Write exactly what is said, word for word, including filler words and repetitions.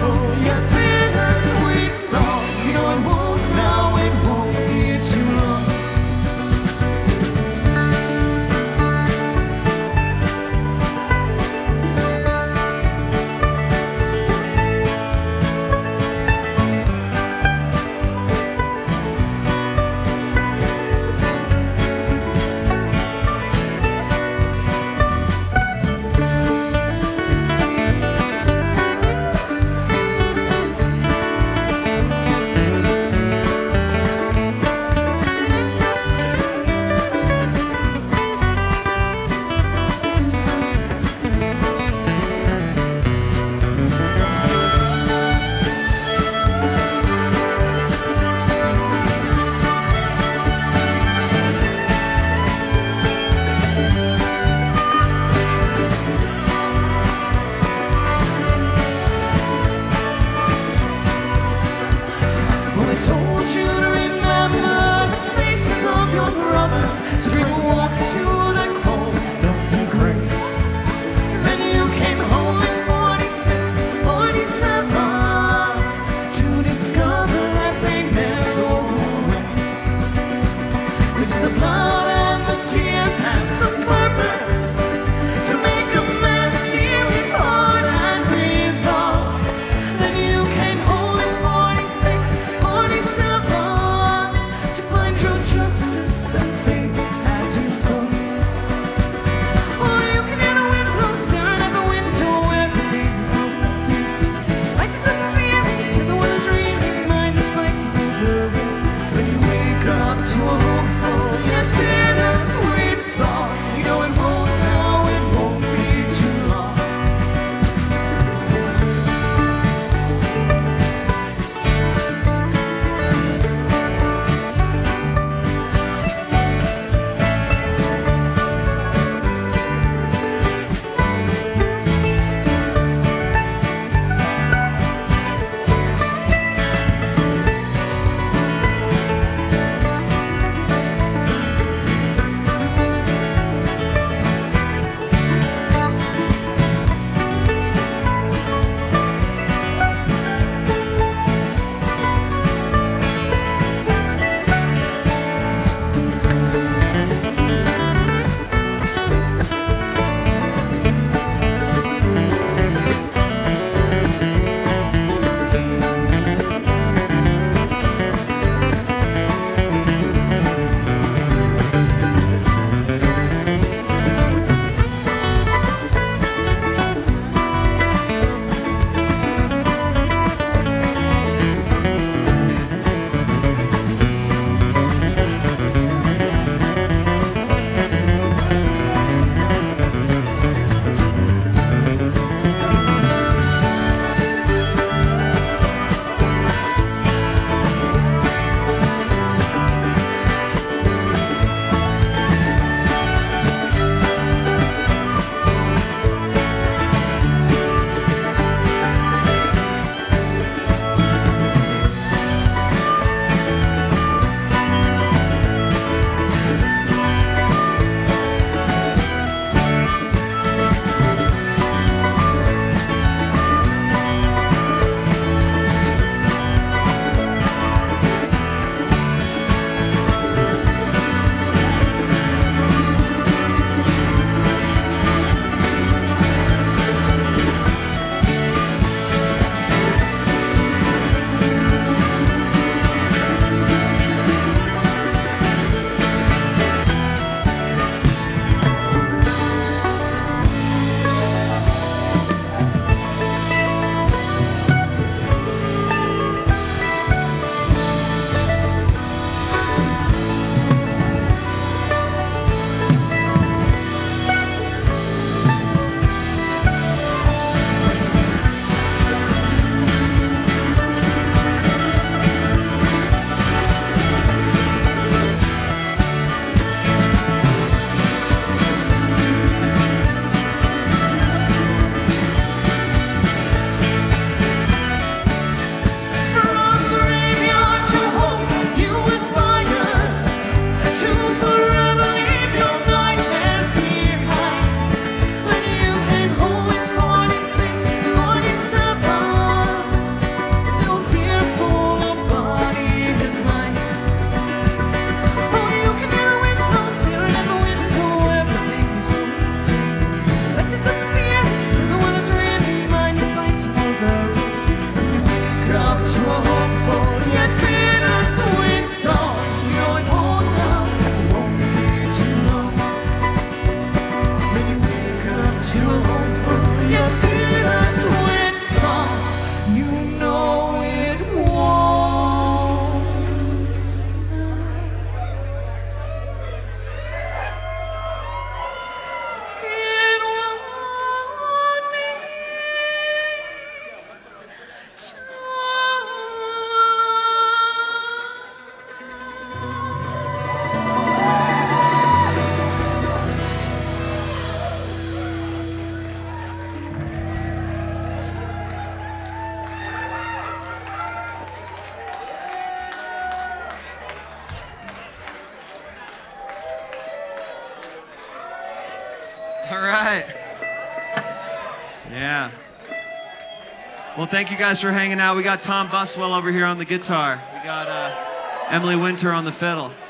wonderful yet bittersweet song. You know it won't, now it won't be too long. I told you to remember the faces of your brothers, to walk to the cold, dusty graves. Then you came home in forty-six, forty-seven, to discover that they never go away. This is the blood and the tears had some purpose, to make a man steal his heart and resolve. Then you came home in forty-six, forty-seven, to find your justice and faith at his heart. to a hopeful yet bittersweet song. You know it won't now, it won't be too long. When you wake up to a hopeful yet bittersweet song, you know it won't now. It won't be too All right. Yeah. Well, thank you guys for hanging out. We got Tom Buswell over here on the guitar. We got uh, Emily Winter on the fiddle.